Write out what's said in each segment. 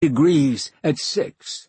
degrees at 6.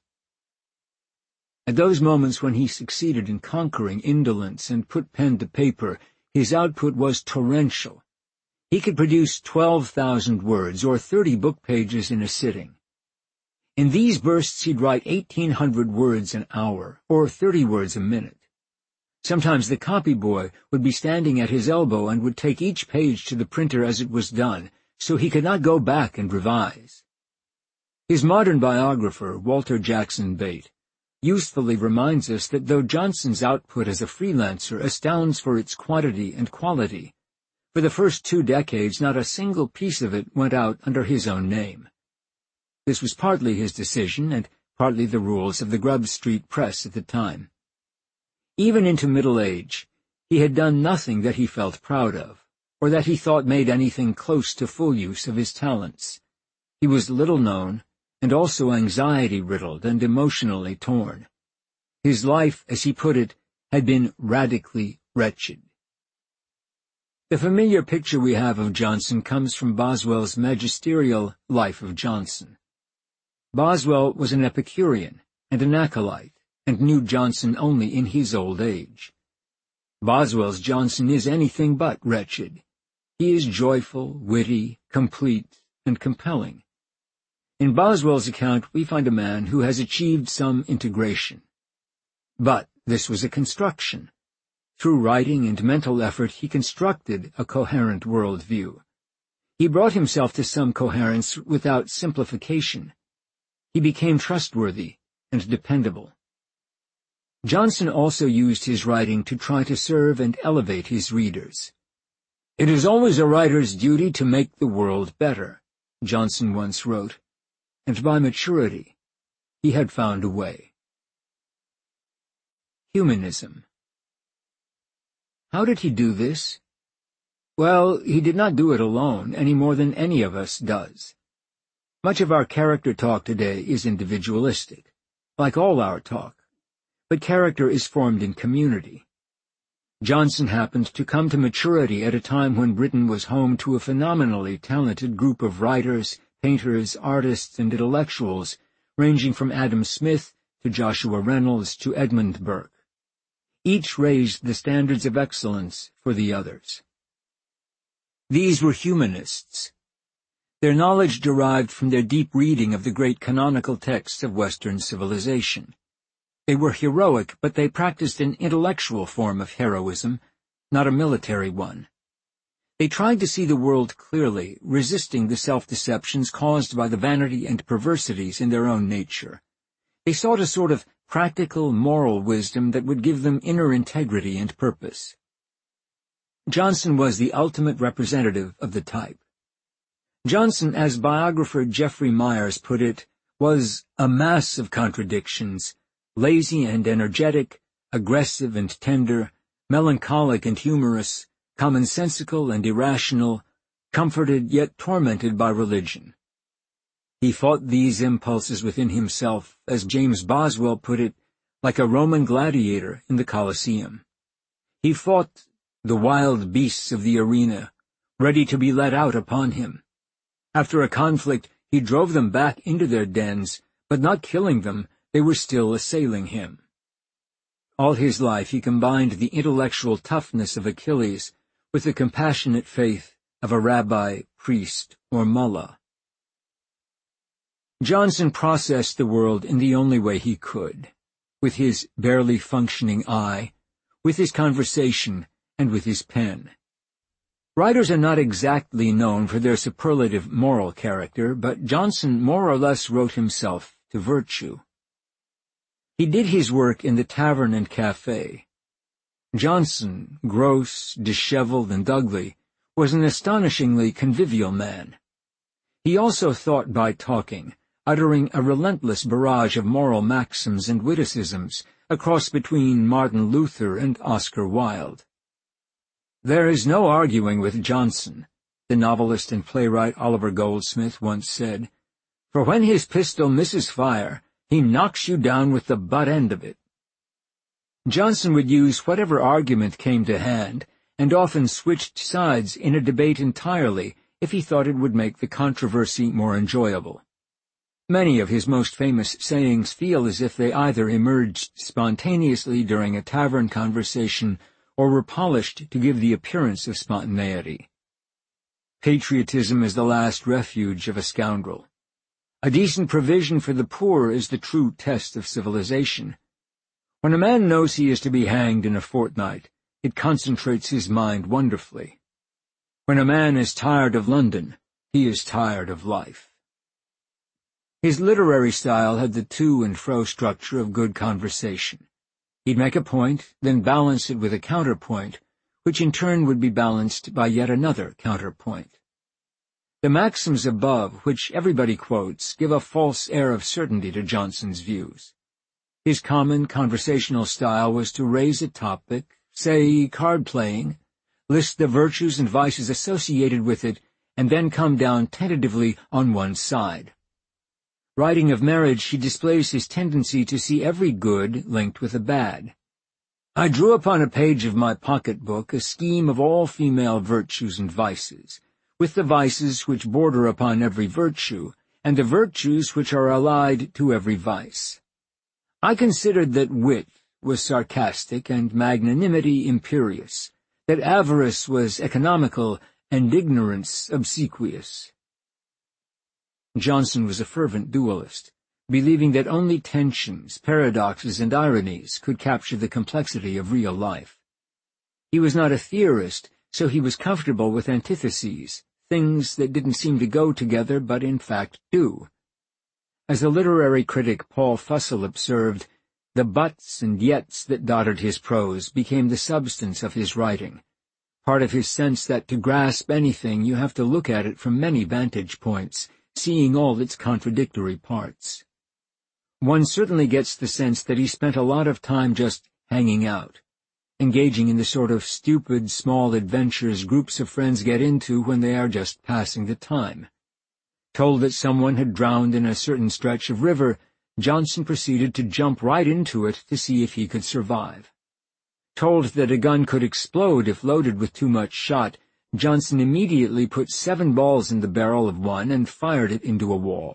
At those moments when he succeeded in conquering indolence and put pen to paper, his output was torrential. He could produce 12,000 words, or 30 book pages in a sitting. In these bursts he'd write 1,800 words an hour, or 30 words a minute. Sometimes the copy boy would be standing at his elbow and would take each page to the printer as it was done, so he could not go back and revise. His modern biographer, Walter Jackson Bate, usefully reminds us that though Johnson's output as a freelancer astounds for its quantity and quality, for the first 2 decades not a single piece of it went out under his own name. This was partly his decision and partly the rules of the Grub Street Press at the time. Even into middle age, he had done nothing that he felt proud of, or that he thought made anything close to full use of his talents. He was little known, and also anxiety-riddled and emotionally torn. His life, as he put it, had been radically wretched. The familiar picture we have of Johnson comes from Boswell's magisterial Life of Johnson. Boswell was an Epicurean and an acolyte, and knew Johnson only in his old age. Boswell's Johnson is anything but wretched. He is joyful, witty, complete, and compelling. In Boswell's account, we find a man who has achieved some integration. But this was a construction. Through writing and mental effort, he constructed a coherent worldview. He brought himself to some coherence without simplification. He became trustworthy and dependable. Johnson also used his writing to try to serve and elevate his readers. "It is always a writer's duty to make the world better," Johnson once wrote, and by maturity he had found a way. Humanism. How did he do this? Well, he did not do it alone, any more than any of us does. Much of our character talk today is individualistic, like all our talk, but character is formed in community. Johnson happened to come to maturity at a time when Britain was home to a phenomenally talented group of writers, painters, artists, and intellectuals, ranging from Adam Smith to Joshua Reynolds to Edmund Burke. Each raised the standards of excellence for the others. These were humanists. Their knowledge derived from their deep reading of the great canonical texts of Western civilization. They were heroic, but they practiced an intellectual form of heroism, not a military one. They tried to see the world clearly, resisting the self-deceptions caused by the vanity and perversities in their own nature. They sought a sort of practical, moral wisdom that would give them inner integrity and purpose. Johnson was the ultimate representative of the type. Johnson, as biographer Jeffrey Myers put it, was a mass of contradictions, lazy and energetic, aggressive and tender, melancholic and humorous, commonsensical and irrational, comforted yet tormented by religion. He fought these impulses within himself, as James Boswell put it, like a Roman gladiator in the Colosseum. He fought the wild beasts of the arena, ready to be let out upon him. After a conflict, he drove them back into their dens, but not killing them, they were still assailing him. All his life he combined the intellectual toughness of Achilles with the compassionate faith of a rabbi, priest, or mullah. Johnson processed the world in the only way he could, with his barely functioning eye, with his conversation, and with his pen. Writers are not exactly known for their superlative moral character, but Johnson more or less wrote himself to virtue. He did his work in the tavern and cafe. Johnson, gross, disheveled, and ugly, was an astonishingly convivial man. He also thought by talking, uttering a relentless barrage of moral maxims and witticisms, a cross between Martin Luther and Oscar Wilde. "There is no arguing with Johnson," the novelist and playwright Oliver Goldsmith once said, "for when his pistol misses fire, he knocks you down with the butt end of it." Johnson would use whatever argument came to hand, and often switched sides in a debate entirely if he thought it would make the controversy more enjoyable. Many of his most famous sayings feel as if they either emerged spontaneously during a tavern conversation or were polished to give the appearance of spontaneity. Patriotism is the last refuge of a scoundrel. A decent provision for the poor is the true test of civilization. When a man knows he is to be hanged in a fortnight, it concentrates his mind wonderfully. When a man is tired of London, he is tired of life. His literary style had the to and fro structure of good conversation. He'd make a point, then balance it with a counterpoint, which in turn would be balanced by yet another counterpoint. The maxims above, which everybody quotes, give a false air of certainty to Johnson's views. His common conversational style was to raise a topic, say card-playing, list the virtues and vices associated with it, and then come down tentatively on one side. Writing of marriage, he displays his tendency to see every good linked with a bad. I drew upon a page of my pocket-book a scheme of all female virtues and vices, with the vices which border upon every virtue, and the virtues which are allied to every vice. I considered that wit was sarcastic and magnanimity imperious, that avarice was economical and ignorance obsequious. Johnson was a fervent dualist, believing that only tensions, paradoxes, and ironies could capture the complexity of real life. He was not a theorist, so he was comfortable with antitheses, things that didn't seem to go together but in fact do. As the literary critic Paul Fussell observed, the buts and yets that dotted his prose became the substance of his writing, part of his sense that to grasp anything you have to look at it from many vantage points, seeing all its contradictory parts. One certainly gets the sense that he spent a lot of time just hanging out, engaging in the sort of stupid, small adventures groups of friends get into when they are just passing the time. Told that someone had drowned in a certain stretch of river, Johnson proceeded to jump right into it to see if he could survive. Told that a gun could explode if loaded with too much shot, Johnson immediately put 7 balls in the barrel of one and fired it into a wall.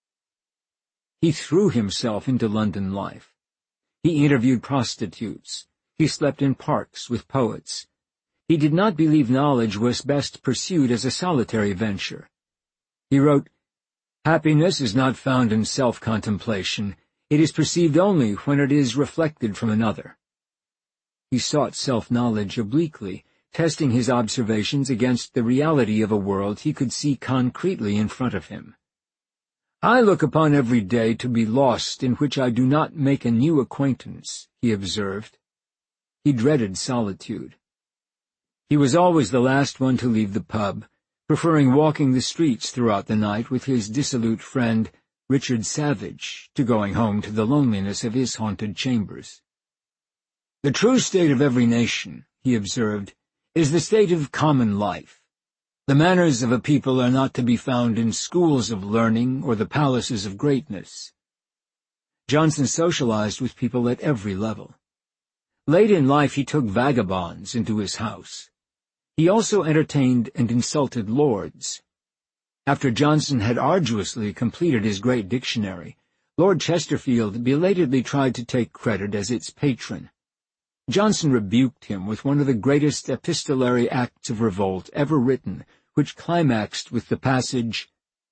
He threw himself into London life. He interviewed prostitutes. He slept in parks with poets. He did not believe knowledge was best pursued as a solitary venture. He wrote, "Happiness is not found in self-contemplation. It is perceived only when it is reflected from another." He sought self-knowledge obliquely, testing his observations against the reality of a world he could see concretely in front of him. "I look upon every day to be lost in which I do not make a new acquaintance," he observed. He dreaded solitude. He was always the last one to leave the pub, preferring walking the streets throughout the night with his dissolute friend, Richard Savage, to going home to the loneliness of his haunted chambers. "The true state of every nation," he observed, "is the state of common life. The manners of a people are not to be found in schools of learning or the palaces of greatness." Johnson socialized with people at every level. Late in life he took vagabonds into his house. He also entertained and insulted lords. After Johnson had arduously completed his great dictionary, Lord Chesterfield belatedly tried to take credit as its patron. Johnson rebuked him with one of the greatest epistolary acts of revolt ever written, which climaxed with the passage,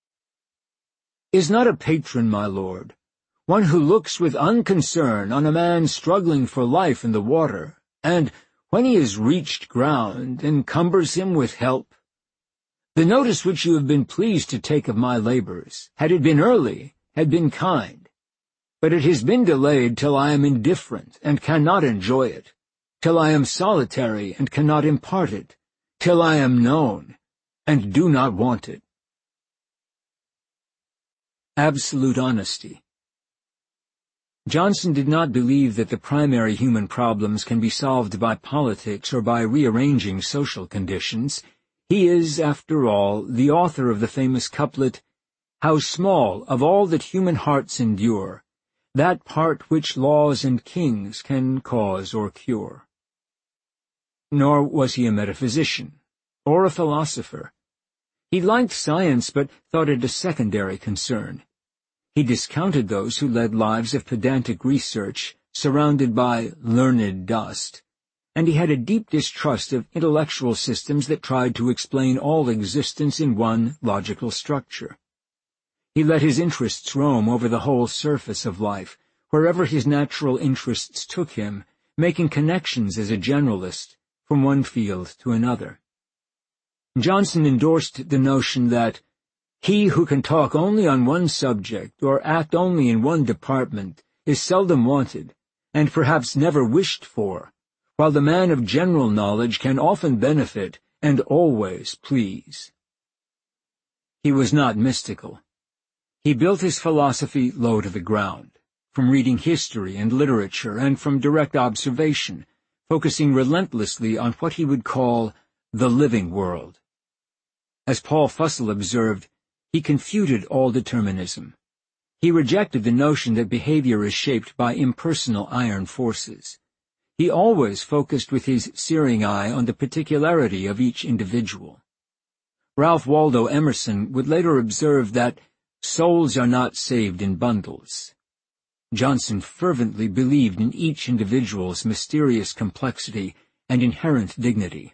"Is not a patron, my lord, one who looks with unconcern on a man struggling for life in the water, and, when he has reached ground, encumbers him with help? The notice which you have been pleased to take of my labors, had it been early, had been kind. But it has been delayed till I am indifferent and cannot enjoy it, till I am solitary and cannot impart it, till I am known and do not want it." Absolute honesty. Johnson did not believe that the primary human problems can be solved by politics or by rearranging social conditions. He is, after all, the author of the famous couplet, "How small of all that human hearts endure, that part which laws and kings can cause or cure." Nor was he a metaphysician, or a philosopher. He liked science, but thought it a secondary concern. He discounted those who led lives of pedantic research, surrounded by learned dust, and he had a deep distrust of intellectual systems that tried to explain all existence in one logical structure. He let his interests roam over the whole surface of life, wherever his natural interests took him, making connections as a generalist from one field to another. Johnson endorsed the notion that he who can talk only on one subject or act only in one department is seldom wanted, and perhaps never wished for, while the man of general knowledge can often benefit and always please. He was not mystical. He built his philosophy low to the ground, from reading history and literature and from direct observation, focusing relentlessly on what he would call the living world. As Paul Fussell observed, he confuted all determinism. He rejected the notion that behavior is shaped by impersonal iron forces. He always focused with his searing eye on the particularity of each individual. Ralph Waldo Emerson would later observe that souls are not saved in bundles. Johnson fervently believed in each individual's mysterious complexity and inherent dignity.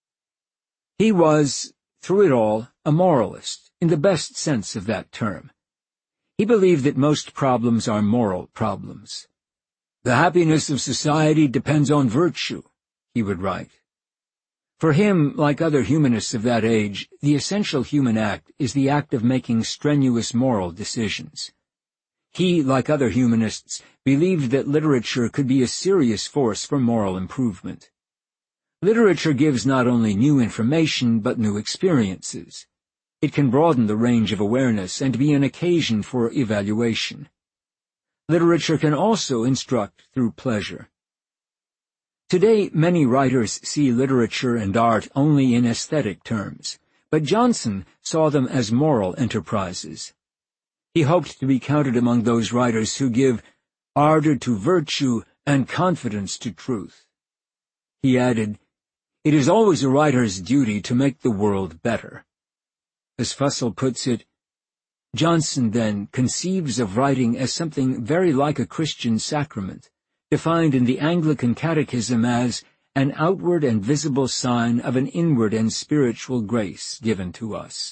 He was, through it all, a moralist, in the best sense of that term. He believed that most problems are moral problems. "The happiness of society depends on virtue," he would write. For him, like other humanists of that age, the essential human act is the act of making strenuous moral decisions. He, like other humanists, believed that literature could be a serious force for moral improvement. Literature gives not only new information but new experiences. It can broaden the range of awareness and be an occasion for evaluation. Literature can also instruct through pleasure. Today, many writers see literature and art only in aesthetic terms, but Johnson saw them as moral enterprises. He hoped to be counted among those writers who give ardor to virtue and confidence to truth. He added, "It is always a writer's duty to make the world better." As Fussell puts it, Johnson then conceives of writing as something very like a Christian sacrament, defined in the Anglican Catechism as an outward and visible sign of an inward and spiritual grace given to us.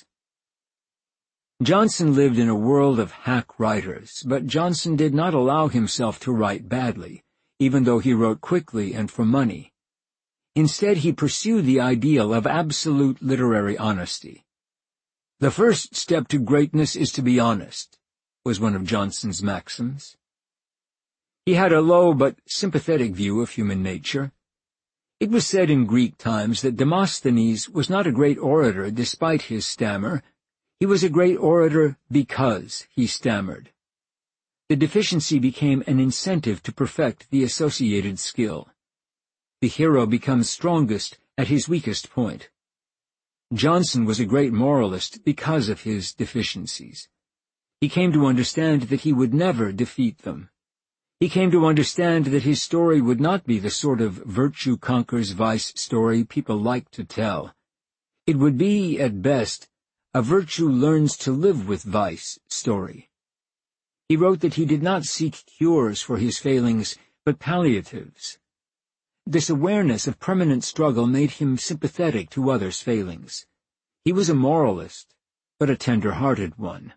Johnson lived in a world of hack writers, but Johnson did not allow himself to write badly, even though he wrote quickly and for money. Instead, he pursued the ideal of absolute literary honesty. "The first step to greatness is to be honest," was one of Johnson's maxims. He had a low but sympathetic view of human nature. It was said in Greek times that Demosthenes was not a great orator despite his stammer. He was a great orator because he stammered. The deficiency became an incentive to perfect the associated skill. The hero becomes strongest at his weakest point. Johnson was a great moralist because of his deficiencies. He came to understand that he would never defeat them. He came to understand that his story would not be the sort of virtue conquers vice story people like to tell. It would be, at best, a virtue learns to live with vice story. He wrote that he did not seek cures for his failings, but palliatives. This awareness of permanent struggle made him sympathetic to others' failings. He was a moralist, but a tender-hearted one.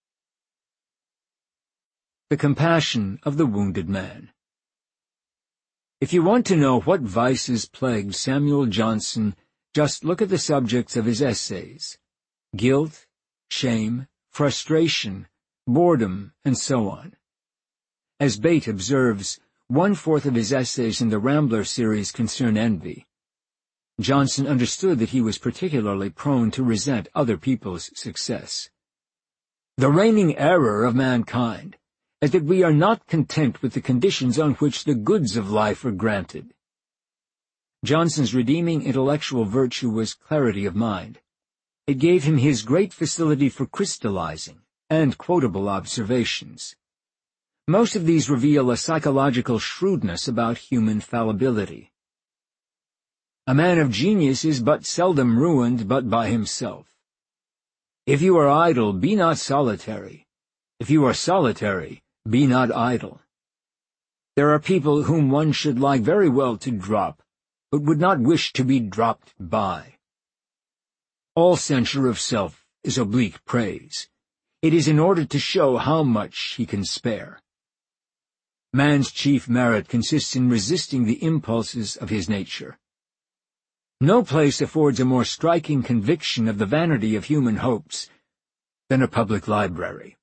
The compassion of the wounded man. If you want to know what vices plagued Samuel Johnson, just look at the subjects of his essays: guilt, shame, frustration, boredom, and so on. As Bate observes, 1/4 of his essays in the Rambler series concern envy. Johnson understood that he was particularly prone to resent other people's success. "The reigning error of mankind is that we are not content with the conditions on which the goods of life are granted." Johnson's redeeming intellectual virtue was clarity of mind. It gave him his great facility for crystallizing and quotable observations. Most of these reveal a psychological shrewdness about human fallibility. "A man of genius is but seldom ruined but by himself. If you are idle, be not solitary. If you are solitary, be not idle. There are people whom one should like very well to drop, but would not wish to be dropped by. All censure of self is oblique praise. It is in order to show how much he can spare. Man's chief merit consists in resisting the impulses of his nature. No place affords a more striking conviction of the vanity of human hopes than a public library.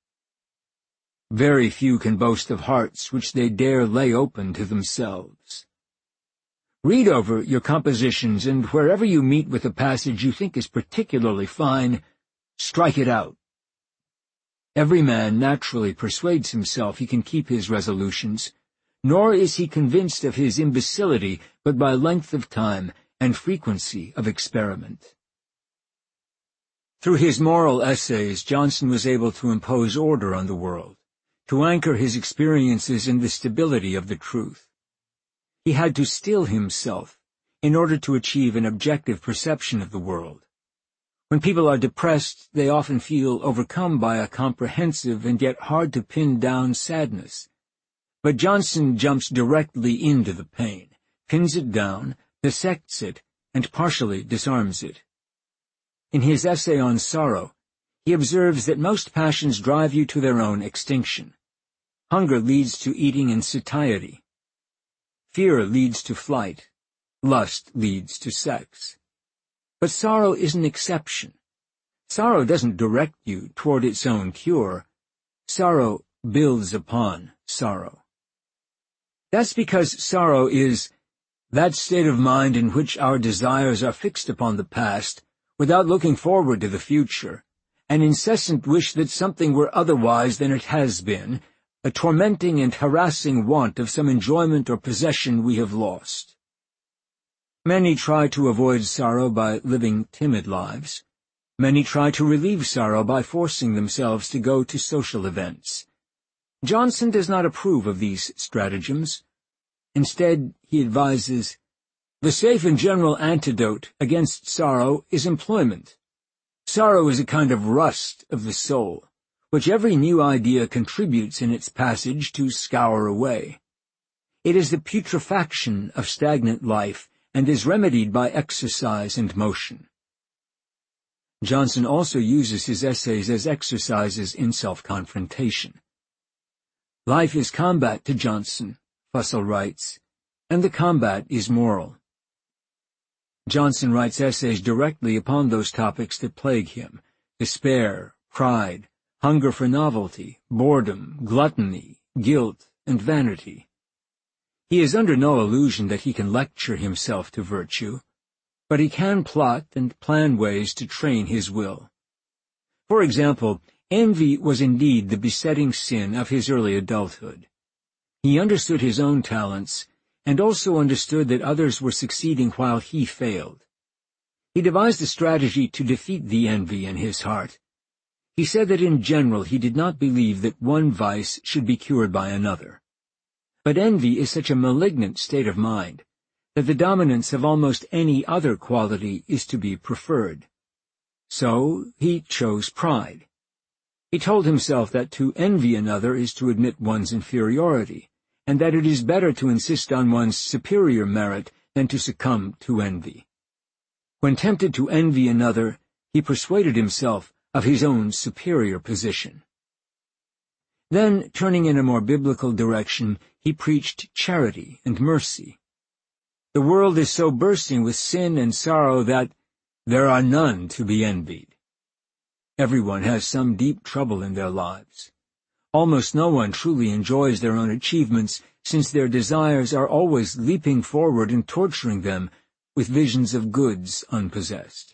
Very few can boast of hearts which they dare lay open to themselves. Read over your compositions, and wherever you meet with a passage you think is particularly fine, strike it out. Every man naturally persuades himself he can keep his resolutions, nor is he convinced of his imbecility but by length of time and frequency of experiment. Through his moral essays, Johnson was able to impose order on the world, to anchor his experiences in the stability of the truth. He had to still himself in order to achieve an objective perception of the world. When people are depressed, they often feel overcome by a comprehensive and yet hard-to-pin down sadness. But Johnson jumps directly into the pain, pins it down, dissects it, and partially disarms it. In his essay on sorrow, he observes that most passions drive you to their own extinction. Hunger leads to eating and satiety. Fear leads to flight. Lust leads to sex. But sorrow is an exception. Sorrow doesn't direct you toward its own cure. Sorrow builds upon sorrow. That's because sorrow is that state of mind in which our desires are fixed upon the past without looking forward to the future, an incessant wish that something were otherwise than it has been, a tormenting and harassing want of some enjoyment or possession we have lost. Many try to avoid sorrow by living timid lives. Many try to relieve sorrow by forcing themselves to go to social events. Johnson does not approve of these stratagems. Instead, he advises, "The safe and general antidote against sorrow is employment. Sorrow is a kind of rust of the soul, which every new idea contributes in its passage to scour away. It is the putrefaction of stagnant life, and is remedied by exercise and motion." Johnson also uses his essays as exercises in self-confrontation. Life is combat to Johnson, Fussell writes, and the combat is moral. Johnson writes essays directly upon those topics that plague him: despair, pride, hunger for novelty, boredom, gluttony, guilt, and vanity. He is under no illusion that he can lecture himself to virtue, but he can plot and plan ways to train his will. For example, envy was indeed the besetting sin of his early adulthood. He understood his own talents, and also understood that others were succeeding while he failed. He devised a strategy to defeat the envy in his heart. He said that in general he did not believe that one vice should be cured by another. But envy is such a malignant state of mind that the dominance of almost any other quality is to be preferred. So he chose pride. He told himself that to envy another is to admit one's inferiority, and that it is better to insist on one's superior merit than to succumb to envy. When tempted to envy another, he persuaded himself of his own superior position. Then, turning in a more biblical direction, he preached charity and mercy. The world is so bursting with sin and sorrow that there are none to be envied. Everyone has some deep trouble in their lives. Almost no one truly enjoys their own achievements, since their desires are always leaping forward and torturing them with visions of goods unpossessed.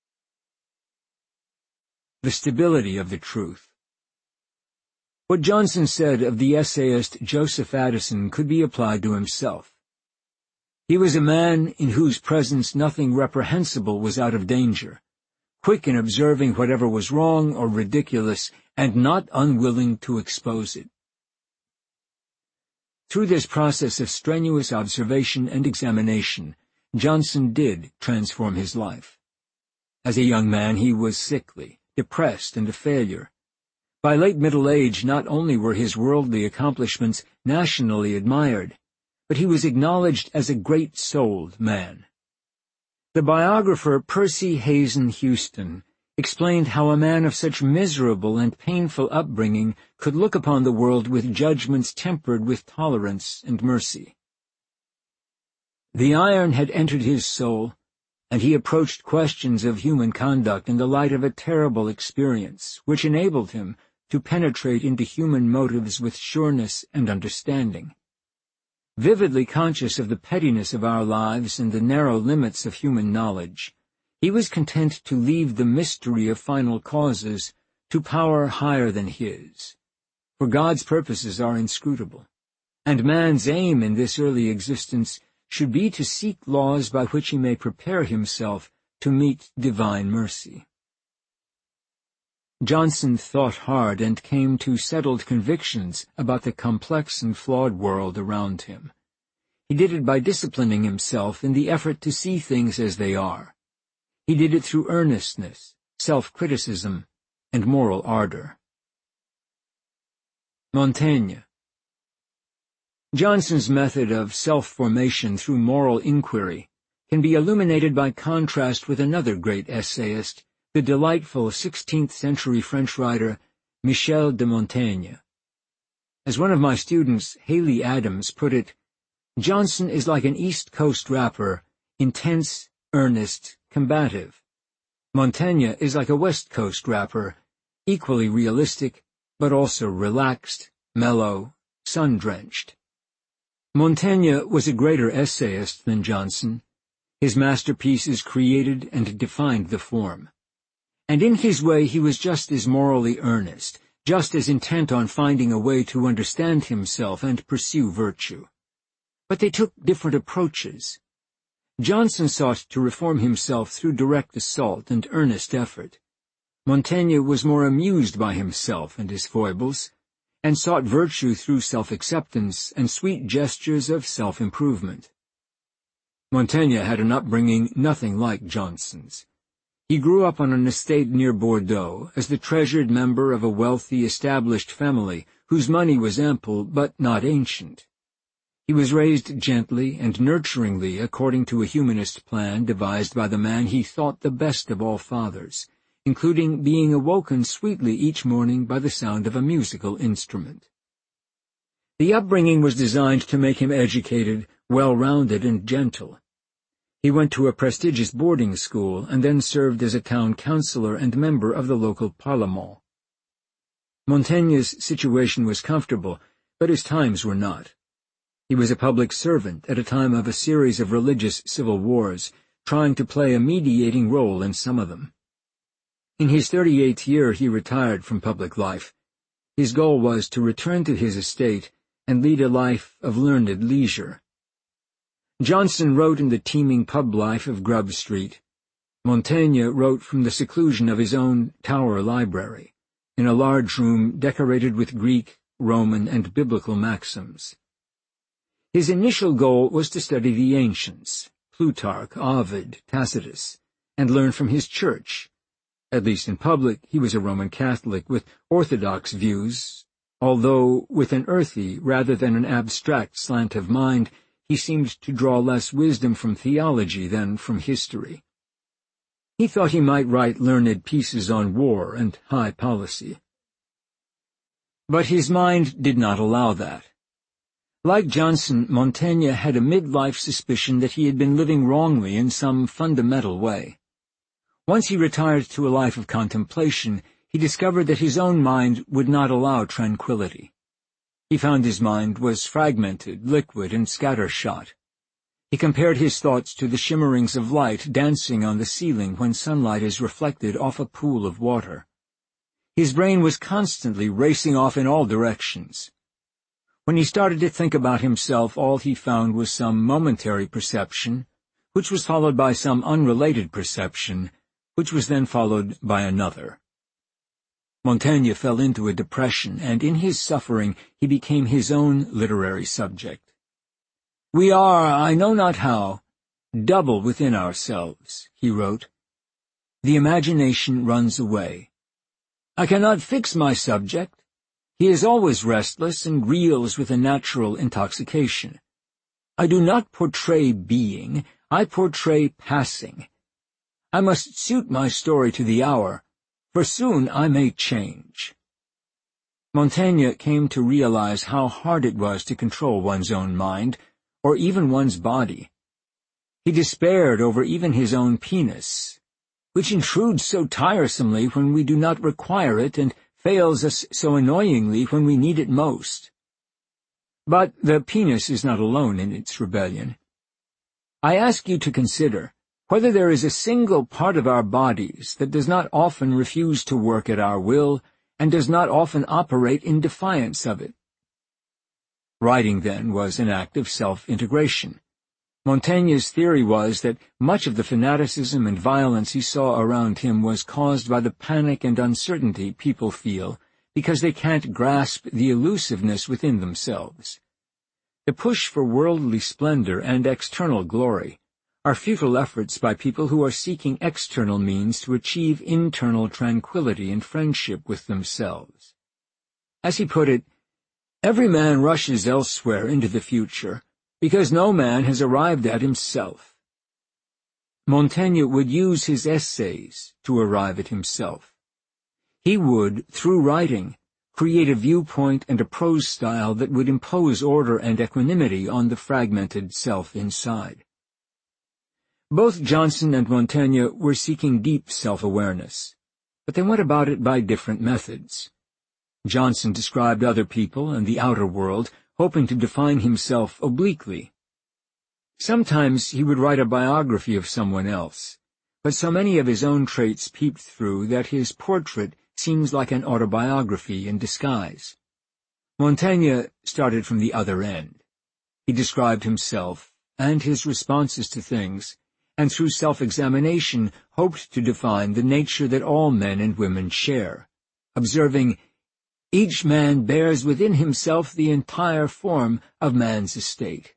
The stability of the truth. What Johnson said of the essayist Joseph Addison could be applied to himself. He was a man in whose presence nothing reprehensible was out of danger, quick in observing whatever was wrong or ridiculous, and not unwilling to expose it. Through this process of strenuous observation and examination, Johnson did transform his life. As a young man, he was sickly, depressed, and a failure. By late middle age, not only were his worldly accomplishments nationally admired, but he was acknowledged as a great-souled man. The biographer Percy Hazen Houston explained how a man of such miserable and painful upbringing could look upon the world with judgments tempered with tolerance and mercy. The iron had entered his soul, and he approached questions of human conduct in the light of a terrible experience, which enabled him to penetrate into human motives with sureness and understanding. Vividly conscious of the pettiness of our lives and the narrow limits of human knowledge, he was content to leave the mystery of final causes to power higher than his. For God's purposes are inscrutable, and man's aim in this early existence should be to seek laws by which he may prepare himself to meet divine mercy. Johnson thought hard and came to settled convictions about the complex and flawed world around him. He did it by disciplining himself in the effort to see things as they are. He did it through earnestness, self-criticism, and moral ardor. Montaigne. Johnson's method of self-formation through moral inquiry can be illuminated by contrast with another great essayist, the delightful 16th-century French writer Michel de Montaigne. As one of my students, Haley Adams, put it, Johnson is like an East Coast rapper, intense, earnest, combative. Montaigne is like a West Coast rapper, equally realistic, but also relaxed, mellow, sun-drenched. Montaigne was a greater essayist than Johnson. His masterpieces created and defined the form. And in his way he was just as morally earnest, just as intent on finding a way to understand himself and pursue virtue. But they took different approaches. Johnson sought to reform himself through direct assault and earnest effort. Montaigne was more amused by himself and his foibles, and sought virtue through self-acceptance and sweet gestures of self-improvement. Montaigne had an upbringing nothing like Johnson's. He grew up on an estate near Bordeaux as the treasured member of a wealthy, established family whose money was ample but not ancient. He was raised gently and nurturingly according to a humanist plan devised by the man he thought the best of all fathers, including being awoken sweetly each morning by the sound of a musical instrument. The upbringing was designed to make him educated, well-rounded, and gentle. He went to a prestigious boarding school and then served as a town councillor and member of the local parlement. Montaigne's situation was comfortable, but his times were not. He was a public servant at a time of a series of religious civil wars, trying to play a mediating role in some of them. In his 38th year he retired from public life. His goal was to return to his estate and lead a life of learned leisure. Johnson wrote in the teeming pub life of Grub Street. Montaigne wrote from the seclusion of his own Tower library, in a large room decorated with Greek, Roman, and biblical maxims. His initial goal was to study the ancients, Plutarch, Ovid, Tacitus, and learn from his church. At least in public, he was a Roman Catholic with orthodox views, although with an earthy rather than an abstract slant of mind, he seemed to draw less wisdom from theology than from history. He thought he might write learned pieces on war and high policy. But his mind did not allow that. Like Johnson, Montaigne had a midlife suspicion that he had been living wrongly in some fundamental way. Once he retired to a life of contemplation, he discovered that his own mind would not allow tranquility. He found his mind was fragmented, liquid, and scattershot. He compared his thoughts to the shimmerings of light dancing on the ceiling when sunlight is reflected off a pool of water. His brain was constantly racing off in all directions. When he started to think about himself, all he found was some momentary perception, which was followed by some unrelated perception, which was then followed by another. Montaigne fell into a depression, and in his suffering he became his own literary subject. "We are, I know not how, double within ourselves," he wrote. "The imagination runs away. I cannot fix my subject. He is always restless and reels with a natural intoxication. I do not portray being, I portray passing. I must suit my story to the hour, for soon I may change. Montaigne came to realize how hard it was to control one's own mind, or even one's body. He despaired over even his own penis, which intrudes so tiresomely when we do not require it and fails us so annoyingly when we need it most. But the penis is not alone in its rebellion. I ask you to consider whether there is a single part of our bodies that does not often refuse to work at our will and does not often operate in defiance of it. Writing, then, was an act of self-integration. Montaigne's theory was that much of the fanaticism and violence he saw around him was caused by the panic and uncertainty people feel because they can't grasp the elusiveness within themselves. The push for worldly splendor and external glory are futile efforts by people who are seeking external means to achieve internal tranquility and friendship with themselves. As he put it, every man rushes elsewhere into the future, because no man has arrived at himself. Montaigne would use his essays to arrive at himself. He would, through writing, create a viewpoint and a prose style that would impose order and equanimity on the fragmented self inside. Both Johnson and Montaigne were seeking deep self-awareness, but they went about it by different methods. Johnson described other people and the outer world, hoping to define himself obliquely. Sometimes he would write a biography of someone else, but so many of his own traits peeped through that his portrait seems like an autobiography in disguise. Montaigne started from the other end. He described himself and his responses to things, and through self-examination hoped to define the nature that all men and women share, observing, "Each man bears within himself the entire form of man's estate."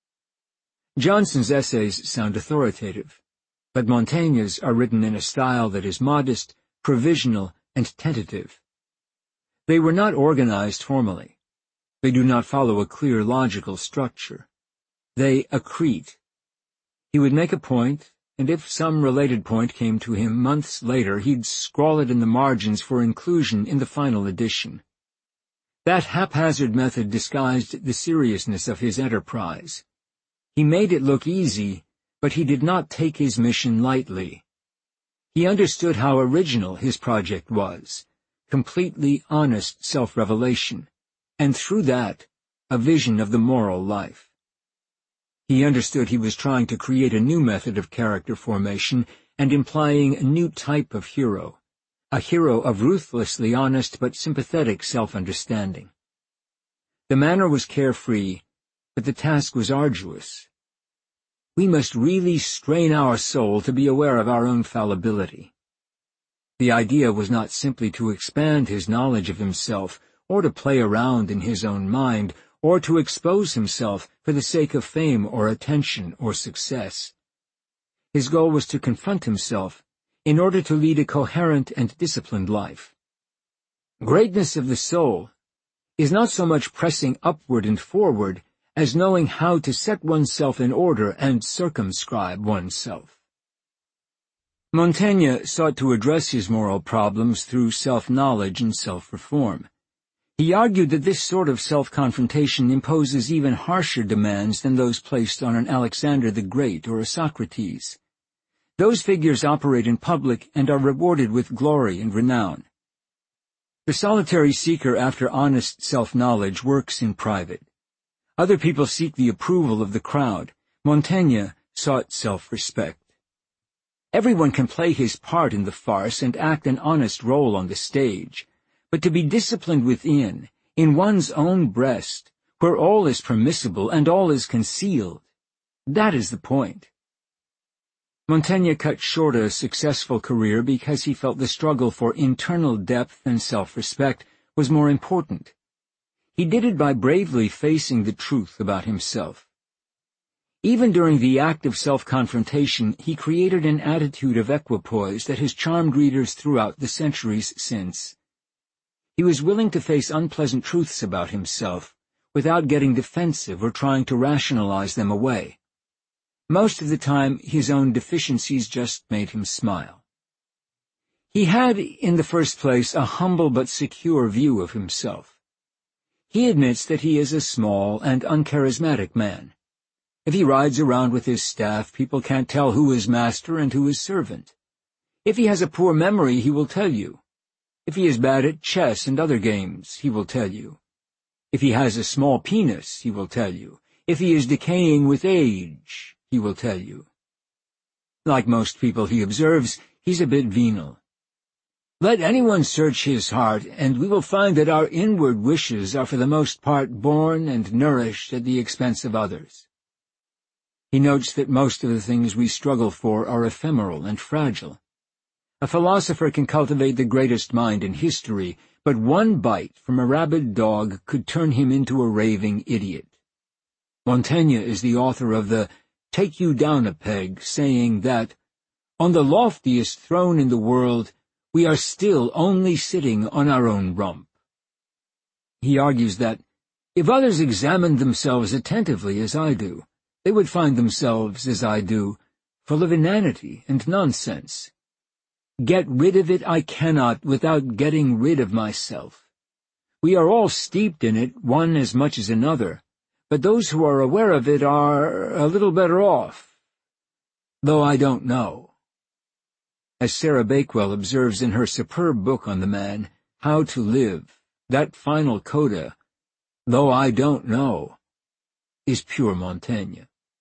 Johnson's essays sound authoritative, but Montaigne's are written in a style that is modest, provisional, and tentative. They were not organized formally. They do not follow a clear logical structure. They accrete. He would make a point, and if some related point came to him months later, he'd scrawl it in the margins for inclusion in the final edition. That haphazard method disguised the seriousness of his enterprise. He made it look easy, but he did not take his mission lightly. He understood how original his project was, completely honest self-revelation, and through that, a vision of the moral life. He understood he was trying to create a new method of character formation and implying a new type of hero, a hero of ruthlessly honest but sympathetic self-understanding. The manner was carefree, but the task was arduous. We must really strain our soul to be aware of our own fallibility. The idea was not simply to expand his knowledge of himself, or to play around in his own mind, or to expose himself for the sake of fame or attention or success. His goal was to confront himself in order to lead a coherent and disciplined life. Greatness of the soul is not so much pressing upward and forward as knowing how to set oneself in order and circumscribe oneself. Montaigne sought to address his moral problems through self-knowledge and self-reform. He argued that this sort of self-confrontation imposes even harsher demands than those placed on an Alexander the Great or a Socrates. Those figures operate in public and are rewarded with glory and renown. The solitary seeker after honest self-knowledge works in private. Other people seek the approval of the crowd. Montaigne sought self-respect. Everyone can play his part in the farce and act an honest role on the stage, but to be disciplined within, in one's own breast, where all is permissible and all is concealed, that is the point. Montaigne cut short a successful career because he felt the struggle for internal depth and self-respect was more important. He did it by bravely facing the truth about himself. Even during the act of self-confrontation, he created an attitude of equipoise that has charmed readers throughout the centuries since. He was willing to face unpleasant truths about himself, without getting defensive or trying to rationalize them away. Most of the time, his own deficiencies just made him smile. He had, in the first place, a humble but secure view of himself. He admits that he is a small and uncharismatic man. If he rides around with his staff, people can't tell who is master and who is servant. If he has a poor memory, he will tell you. If he is bad at chess and other games, he will tell you. If he has a small penis, he will tell you. If he is decaying with age, he will tell you. Like most people, he observes, he's a bit venal. Let anyone search his heart, and we will find that our inward wishes are for the most part born and nourished at the expense of others. He notes that most of the things we struggle for are ephemeral and fragile. A philosopher can cultivate the greatest mind in history, but one bite from a rabid dog could turn him into a raving idiot. Montaigne is the author of the "Take You Down a Peg," saying that, "On the loftiest throne in the world, we are still only sitting on our own rump." He argues that, if others examined themselves attentively as I do, they would find themselves, as I do, full of inanity and nonsense. Get rid of it I cannot without getting rid of myself. We are all steeped in it, one as much as another, but those who are aware of it are a little better off, though I don't know. As Sarah Bakewell observes in her superb book on the man, How to Live, that final coda, "though I don't know," is pure Montaigne.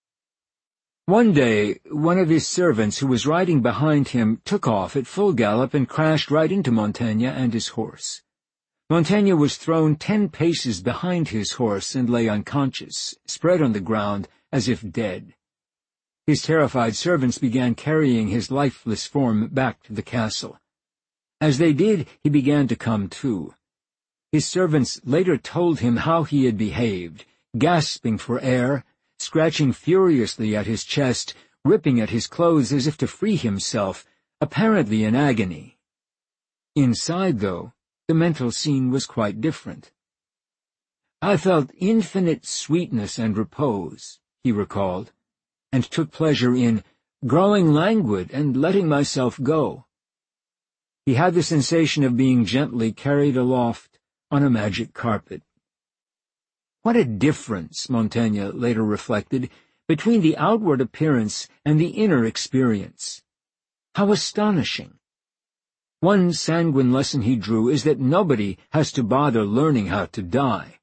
One day, one of his servants who was riding behind him took off at full gallop and crashed right into Montaigne and his horse. Montaigne was thrown 10 paces behind his horse and lay unconscious, spread on the ground, as if dead. His terrified servants began carrying his lifeless form back to the castle. As they did, he began to come to. His servants later told him how he had behaved, gasping for air, scratching furiously at his chest, ripping at his clothes as if to free himself, apparently in agony. Inside, though, the mental scene was quite different. "I felt infinite sweetness and repose," he recalled, "and took pleasure in growing languid and letting myself go." He had the sensation of being gently carried aloft on a magic carpet. What a difference, Montaigne later reflected, between the outward appearance and the inner experience. How astonishing! One sanguine lesson he drew is that nobody has to bother learning how to die.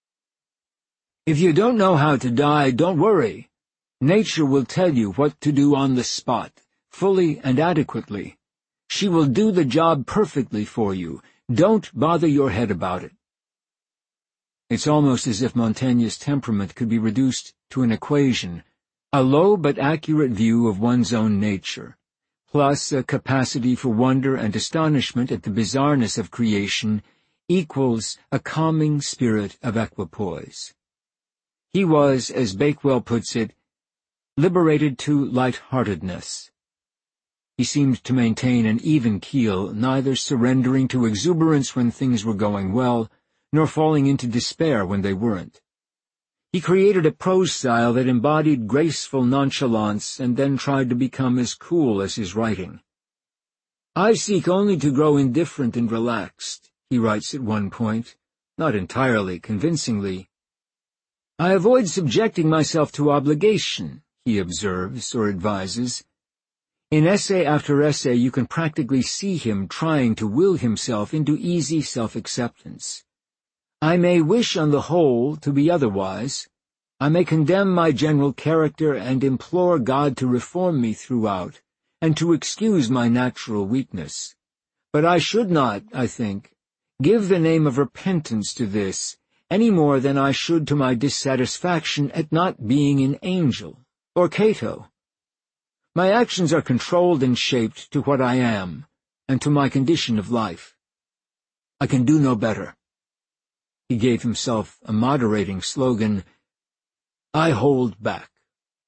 If you don't know how to die, don't worry. Nature will tell you what to do on the spot, fully and adequately. She will do the job perfectly for you. Don't bother your head about it. It's almost as if Montaigne's temperament could be reduced to an equation, a low but accurate view of one's own nature, plus a capacity for wonder and astonishment at the bizarreness of creation, equals a calming spirit of equipoise. He was, as Bakewell puts it, liberated to light-heartedness. He seemed to maintain an even keel, neither surrendering to exuberance when things were going well, nor falling into despair when they weren't. He created a prose style that embodied graceful nonchalance and then tried to become as cool as his writing. "I seek only to grow indifferent and relaxed," he writes at one point, not entirely convincingly. "I avoid subjecting myself to obligation," he observes or advises. In essay after essay you can practically see him trying to will himself into easy self-acceptance. "I may wish on the whole to be otherwise. I may condemn my general character and implore God to reform me throughout, and to excuse my natural weakness. But I should not, I think, give the name of repentance to this, any more than I should to my dissatisfaction at not being an angel, or Cato. My actions are controlled and shaped to what I am, and to my condition of life. I can do no better." He gave himself a moderating slogan, "I hold back."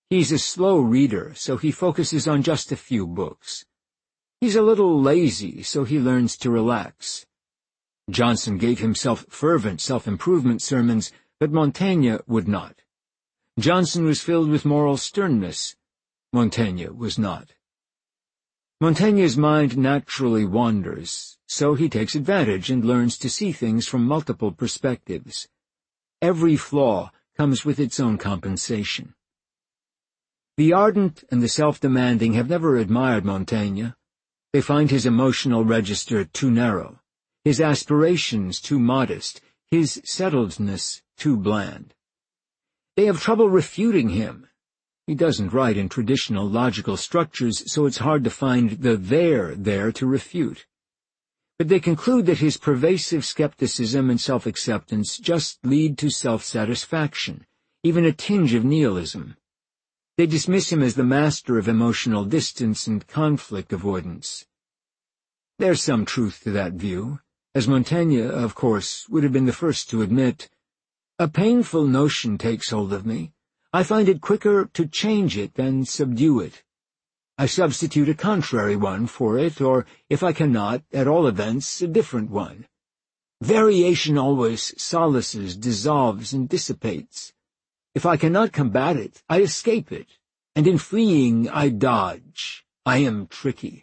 He's a slow reader, so he focuses on just a few books. He's a little lazy, so he learns to relax. Johnson gave himself fervent self-improvement sermons, but Montaigne would not. Johnson was filled with moral sternness. Montaigne was not. Montaigne's mind naturally wanders, so he takes advantage and learns to see things from multiple perspectives. Every flaw comes with its own compensation. The ardent and the self-demanding have never admired Montaigne. They find his emotional register too narrow, his aspirations too modest, his settledness too bland. They have trouble refuting him. He doesn't write in traditional logical structures, so it's hard to find the there to refute. But they conclude that his pervasive skepticism and self-acceptance just lead to self-satisfaction, even a tinge of nihilism. They dismiss him as the master of emotional distance and conflict avoidance. There's some truth to that view, as Montaigne, of course, would have been the first to admit. A painful notion takes hold of me. I find it quicker to change it than subdue it. I substitute a contrary one for it, or, if I cannot, at all events, a different one. Variation always solaces, dissolves, and dissipates. If I cannot combat it, I escape it, and in fleeing I dodge. I am tricky.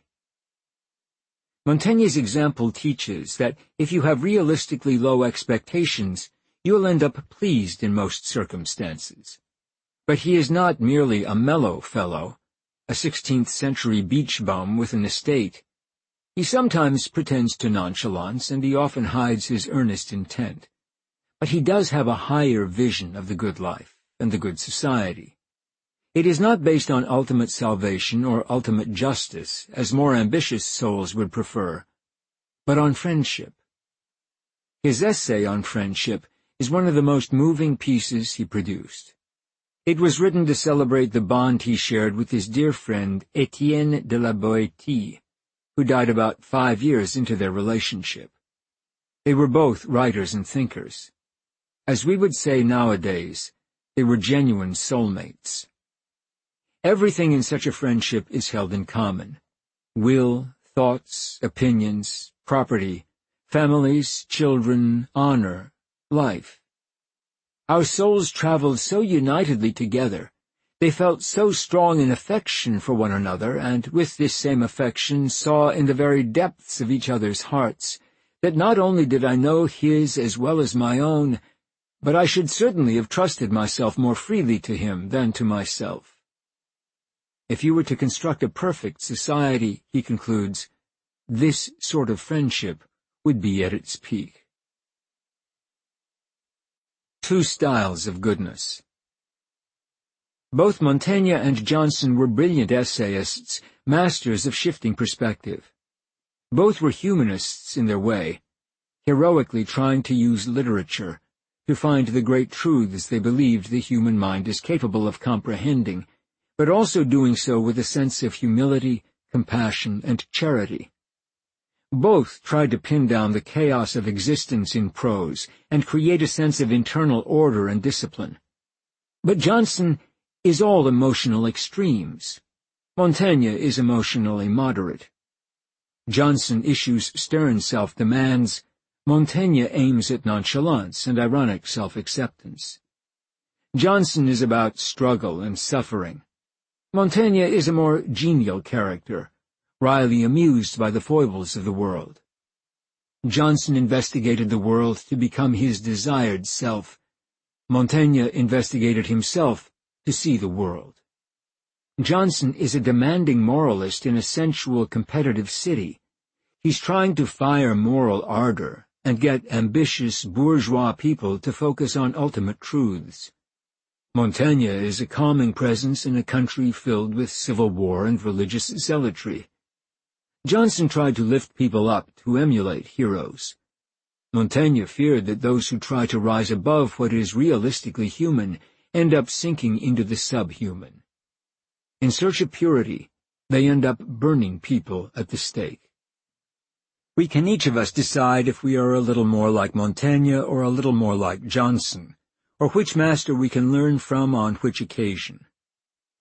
Montaigne's example teaches that if you have realistically low expectations, you'll end up pleased in most circumstances. But he is not merely a mellow fellow, a 16th-century beach bum with an estate. He sometimes pretends to nonchalance, and he often hides his earnest intent. But he does have a higher vision of the good life and the good society. It is not based on ultimate salvation or ultimate justice, as more ambitious souls would prefer, but on friendship. His essay on friendship is one of the most moving pieces he produced. It was written to celebrate the bond he shared with his dear friend Etienne de la Boétie, who died about 5 years into their relationship. They were both writers and thinkers. As we would say nowadays, they were genuine soulmates. Everything in such a friendship is held in common: will, thoughts, opinions, property, families, children, honor, life. Our souls traveled so unitedly together. They felt so strong an affection for one another, and with this same affection saw in the very depths of each other's hearts, that not only did I know his as well as my own, but I should certainly have trusted myself more freely to him than to myself. If you were to construct a perfect society, he concludes, this sort of friendship would be at its peak. Two styles of goodness. Both Montaigne and Johnson were brilliant essayists, masters of shifting perspective. Both were humanists in their way, heroically trying to use literature to find the great truths they believed the human mind is capable of comprehending, but also doing so with a sense of humility, compassion, and charity. Both tried to pin down the chaos of existence in prose and create a sense of internal order and discipline. But Johnson is all emotional extremes. Montaigne is emotionally moderate. Johnson issues stern self-demands. Montaigne aims at nonchalance and ironic self-acceptance. Johnson is about struggle and suffering. Montaigne is a more genial character, wryly amused by the foibles of the world. Johnson investigated the world to become his desired self. Montaigne investigated himself to see the world. Johnson is a demanding moralist in a sensual, competitive city. He's trying to fire moral ardor and get ambitious, bourgeois people to focus on ultimate truths. Montaigne is a calming presence in a country filled with civil war and religious zealotry. Johnson tried to lift people up to emulate heroes. Montaigne feared that those who try to rise above what is realistically human end up sinking into the subhuman. In search of purity, they end up burning people at the stake. We can each of us decide if we are a little more like Montaigne or a little more like Johnson, or which master we can learn from on which occasion.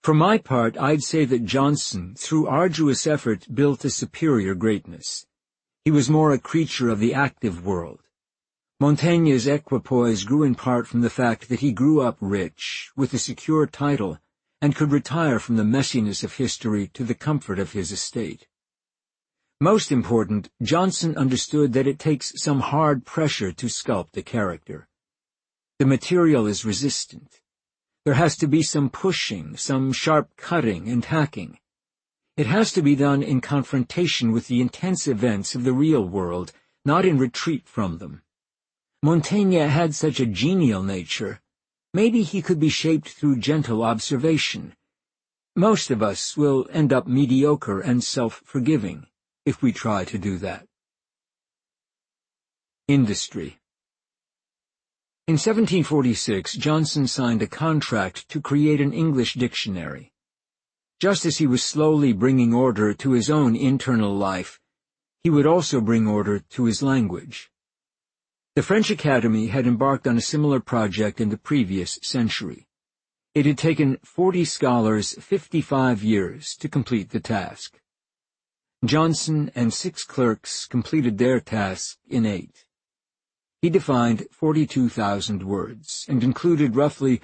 For my part, I'd say that Johnson, through arduous effort, built a superior greatness. He was more a creature of the active world. Montaigne's equipoise grew in part from the fact that he grew up rich, with a secure title, and could retire from the messiness of history to the comfort of his estate. Most important, Johnson understood that it takes some hard pressure to sculpt a character. The material is resistant. There has to be some pushing, some sharp cutting and hacking. It has to be done in confrontation with the intense events of the real world, not in retreat from them. Montaigne had such a genial nature. Maybe he could be shaped through gentle observation. Most of us will end up mediocre and self-forgiving if we try to do that. Industry. In 1746, Johnson signed a contract to create an English dictionary. Just as he was slowly bringing order to his own internal life, he would also bring order to his language. The French Academy had embarked on a similar project in the previous century. It had taken 40 scholars 55 years to complete the task. Johnson and 6 clerks completed their task in 8. He defined 42,000 words and included roughly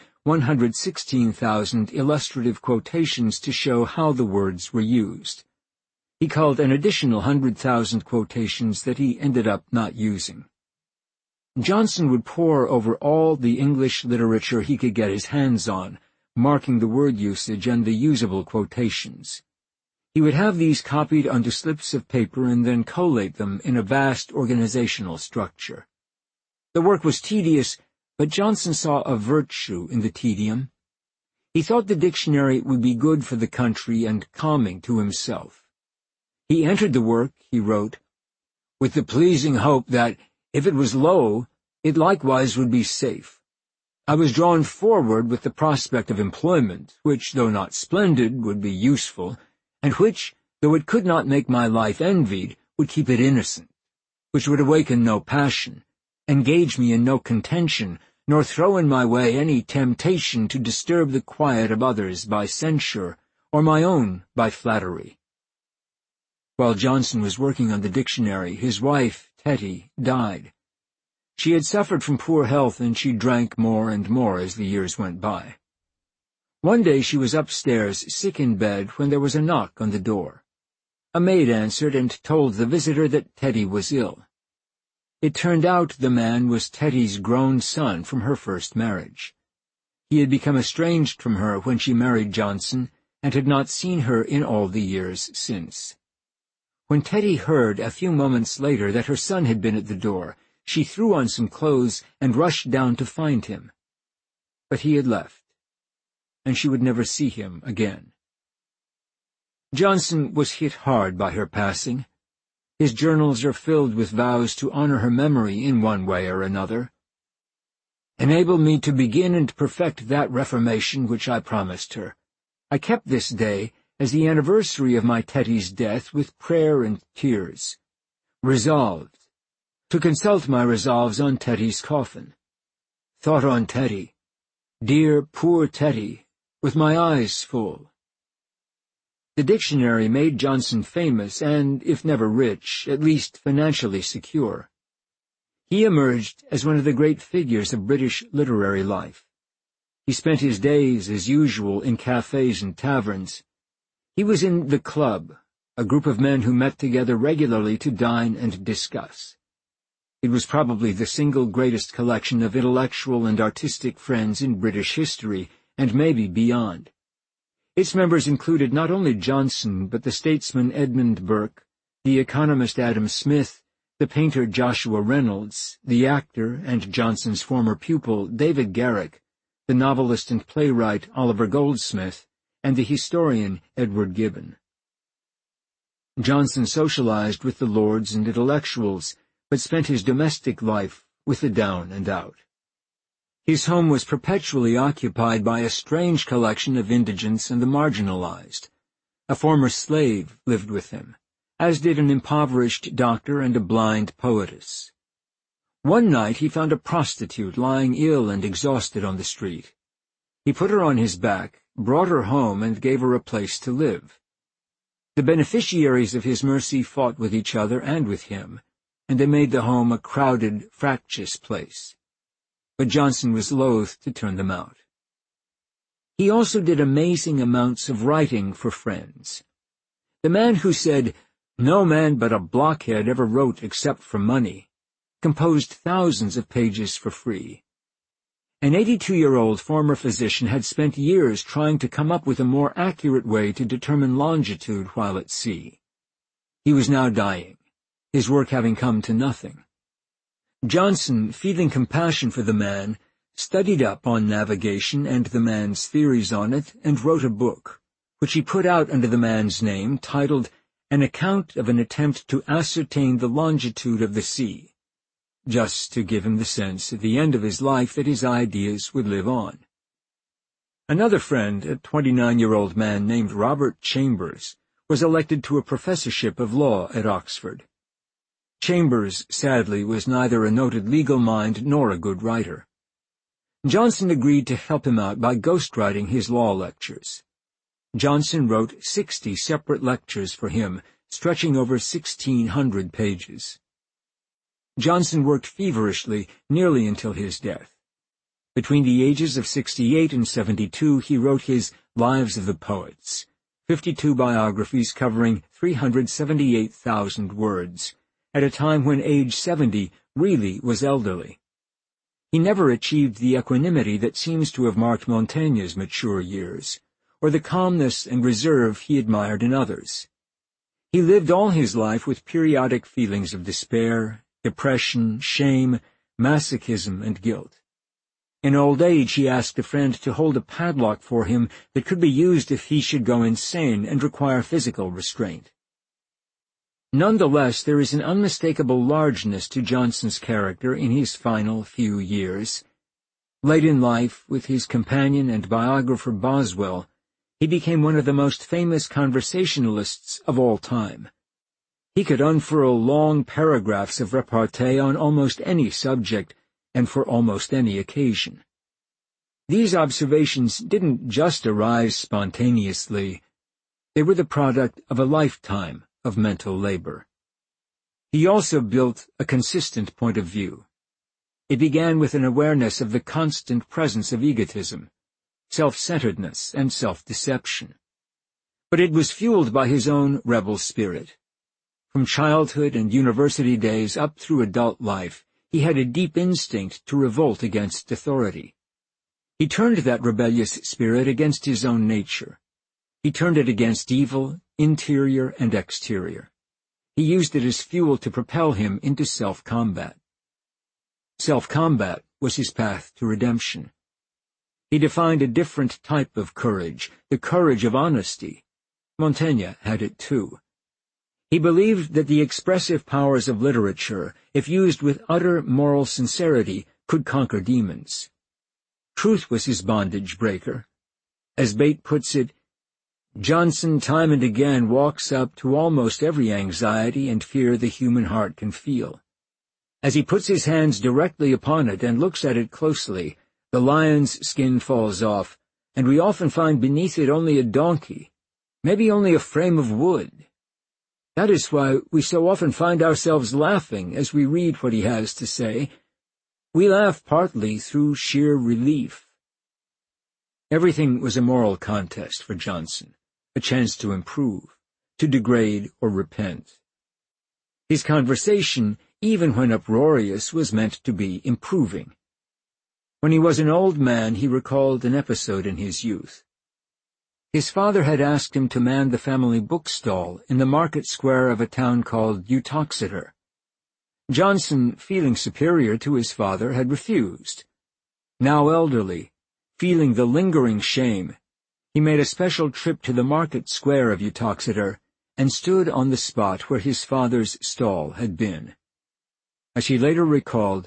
116,000 illustrative quotations to show how the words were used. He called an additional 100,000 quotations that he ended up not using. Johnson would pore over all the English literature he could get his hands on, marking the word usage and the usable quotations. He would have these copied onto slips of paper and then collate them in a vast organizational structure. The work was tedious, but Johnson saw a virtue in the tedium. He thought the dictionary would be good for the country and calming to himself. He entered the work, he wrote, with the pleasing hope that, if it was low, it likewise would be safe. I was drawn forward with the prospect of employment, which, though not splendid, would be useful, and which, though it could not make my life envied, would keep it innocent, which would awaken no passion, engage me in no contention, nor throw in my way any temptation to disturb the quiet of others by censure, or my own by flattery. While Johnson was working on the dictionary, his wife, Tetty, died. She had suffered from poor health, and she drank more and more as the years went by. One day she was upstairs, sick in bed, when there was a knock on the door. A maid answered and told the visitor that Teddy was ill. It turned out the man was Teddy's grown son from her first marriage. He had become estranged from her when she married Johnson, and had not seen her in all the years since. When Teddy heard a few moments later that her son had been at the door, she threw on some clothes and rushed down to find him. But he had left, and she would never see him again. Johnson was hit hard by her passing. His journals are filled with vows to honor her memory in one way or another. Enable me to begin and perfect that reformation which I promised her. I kept this day as the anniversary of my Teddy's death with prayer and tears. Resolved to consult my resolves on Teddy's coffin. Thought on Teddy, dear poor Teddy, with my eyes full. The dictionary made Johnson famous and, if never rich, at least financially secure. He emerged as one of the great figures of British literary life. He spent his days, as usual, in cafes and taverns. He was in the Club, a group of men who met together regularly to dine and discuss. It was probably the single greatest collection of intellectual and artistic friends in British history, and maybe beyond. Its members included not only Johnson, but the statesman Edmund Burke, the economist Adam Smith, the painter Joshua Reynolds, the actor and Johnson's former pupil David Garrick, the novelist and playwright Oliver Goldsmith, and the historian Edward Gibbon. Johnson socialized with the lords and intellectuals, but spent his domestic life with the down and out. His home was perpetually occupied by a strange collection of indigents and the marginalized. A former slave lived with him, as did an impoverished doctor and a blind poetess. One night he found a prostitute lying ill and exhausted on the street. He put her on his back, brought her home and gave her a place to live. The beneficiaries of his mercy fought with each other and with him, and they made the home a crowded, fractious place. But Johnson was loath to turn them out. He also did amazing amounts of writing for friends. The man who said, "No man but a blockhead ever wrote except for money," composed thousands of pages for free. An 82-year-old former physician had spent years trying to come up with a more accurate way to determine longitude while at sea. He was now dying, his work having come to nothing. Johnson, feeling compassion for the man, studied up on navigation and the man's theories on it, and wrote a book, which he put out under the man's name, titled An Account of an Attempt to Ascertain the Longitude of the Sea, just to give him the sense at the end of his life that his ideas would live on. Another friend, a 29-year-old man named Robert Chambers, was elected to a professorship of law at Oxford. Chambers, sadly, was neither a noted legal mind nor a good writer. Johnson agreed to help him out by ghostwriting his law lectures. Johnson wrote 60 separate lectures for him, stretching over 1,600 pages. Johnson worked feverishly nearly until his death. Between the ages of 68 and 72, he wrote his Lives of the Poets, 52 biographies covering 378,000 words, at a time when age 70 really was elderly. He never achieved the equanimity that seems to have marked Montaigne's mature years, or the calmness and reserve he admired in others. He lived all his life with periodic feelings of despair, depression, shame, masochism, and guilt. In old age he asked a friend to hold a padlock for him that could be used if he should go insane and require physical restraint. Nonetheless, there is an unmistakable largeness to Johnson's character in his final few years. Late in life, with his companion and biographer Boswell, he became one of the most famous conversationalists of all time. He could unfurl long paragraphs of repartee on almost any subject and for almost any occasion. These observations didn't just arise spontaneously. They were the product of a lifetime of mental labor. He also built a consistent point of view. It began with an awareness of the constant presence of egotism, self-centeredness, and self-deception. But it was fueled by his own rebel spirit. From childhood and university days up through adult life, he had a deep instinct to revolt against authority. He turned that rebellious spirit against his own nature. He turned it against evil, interior and exterior. He used it as fuel to propel him into self-combat. Self-combat was his path to redemption. He defined a different type of courage, the courage of honesty. Montaigne had it too. He believed that the expressive powers of literature, if used with utter moral sincerity, could conquer demons. Truth was his bondage breaker. As Bate puts it, Johnson time and again walks up to almost every anxiety and fear the human heart can feel. As he puts his hands directly upon it and looks at it closely, the lion's skin falls off, and we often find beneath it only a donkey, maybe only a frame of wood. That is why we so often find ourselves laughing as we read what he has to say. We laugh partly through sheer relief. Everything was a moral contest for Johnson, a chance to improve, to degrade or repent. His conversation, even when uproarious, was meant to be improving. When he was an old man, he recalled an episode in his youth. His father had asked him to man the family bookstall in the market square of a town called Uttoxeter. Johnson, feeling superior to his father, had refused. Now elderly, feeling the lingering shame, he made a special trip to the market square of Uttoxeter and stood on the spot where his father's stall had been. As he later recalled,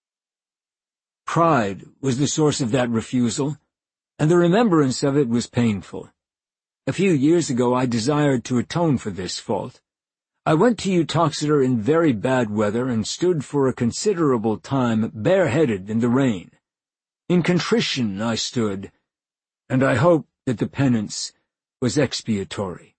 pride was the source of that refusal, and the remembrance of it was painful. A few years ago I desired to atone for this fault. I went to Uttoxeter in very bad weather and stood for a considerable time bareheaded in the rain. In contrition I stood, and I hope that the penance was expiatory.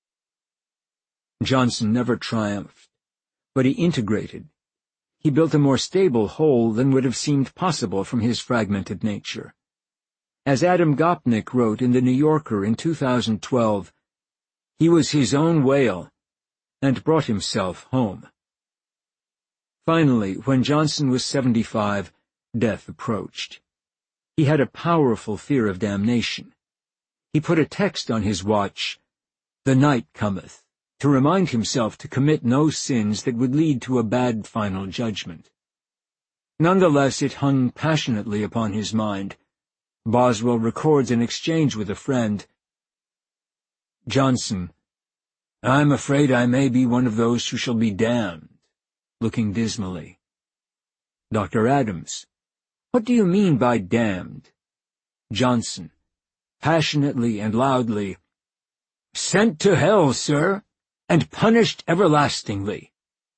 Johnson never triumphed, but he integrated. He built a more stable whole than would have seemed possible from his fragmented nature. As Adam Gopnik wrote in The New Yorker in 2012, he was his own whale and brought himself home. Finally, when Johnson was 75, death approached. He had a powerful fear of damnation. He put a text on his watch, "The night cometh," to remind himself to commit no sins that would lead to a bad final judgment. Nonetheless, it hung passionately upon his mind. Boswell records an exchange with a friend. Johnson, "I'm afraid I may be one of those who shall be damned," looking dismally. Dr. Adams, "What do you mean by damned?" Johnson, passionately and loudly, "Sent to hell, sir, and punished everlastingly."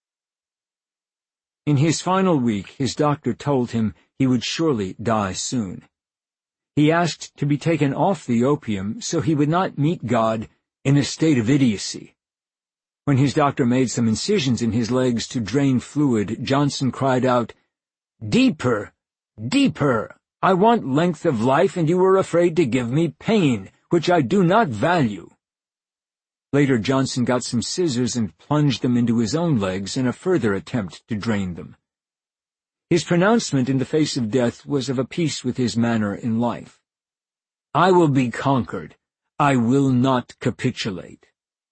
In his final week, his doctor told him he would surely die soon. He asked to be taken off the opium so he would not meet God in a state of idiocy. When his doctor made some incisions in his legs to drain fluid, Johnson cried out, "Deeper! Deeper! I want length of life, and you are afraid to give me pain, which I do not value." Later, Johnson got some scissors and plunged them into his own legs in a further attempt to drain them. His pronouncement in the face of death was of a piece with his manner in life. "I will be conquered. I will not capitulate."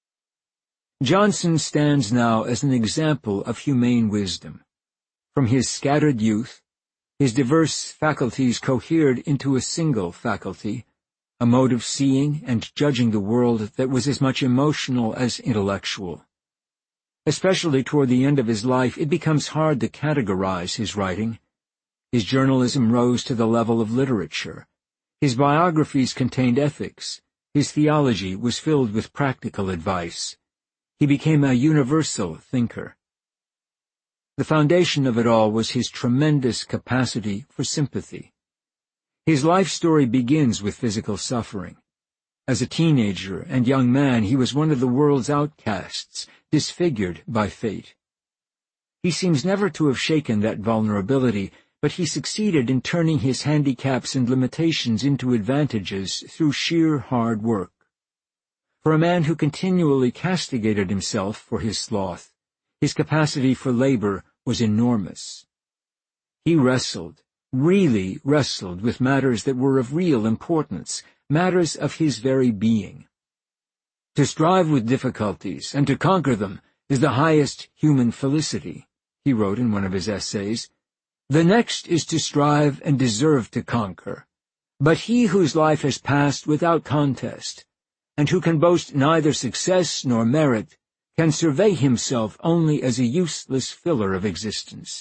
Johnson stands now as an example of humane wisdom. From his scattered youth, his diverse faculties cohered into a single faculty, a mode of seeing and judging the world that was as much emotional as intellectual. Especially toward the end of his life, it becomes hard to categorize his writing. His journalism rose to the level of literature. His biographies contained ethics. His theology was filled with practical advice. He became a universal thinker. The foundation of it all was his tremendous capacity for sympathy. His life story begins with physical suffering. As a teenager and young man, he was one of the world's outcasts, disfigured by fate. He seems never to have shaken that vulnerability, but he succeeded in turning his handicaps and limitations into advantages through sheer hard work. For a man who continually castigated himself for his sloth, his capacity for labor was enormous. He wrestled, really wrestled with matters that were of real importance, matters of his very being. To strive with difficulties and to conquer them is the highest human felicity, he wrote in one of his essays. The next is to strive and deserve to conquer. But he whose life has passed without contest, and who can boast neither success nor merit, can survey himself only as a useless filler of existence.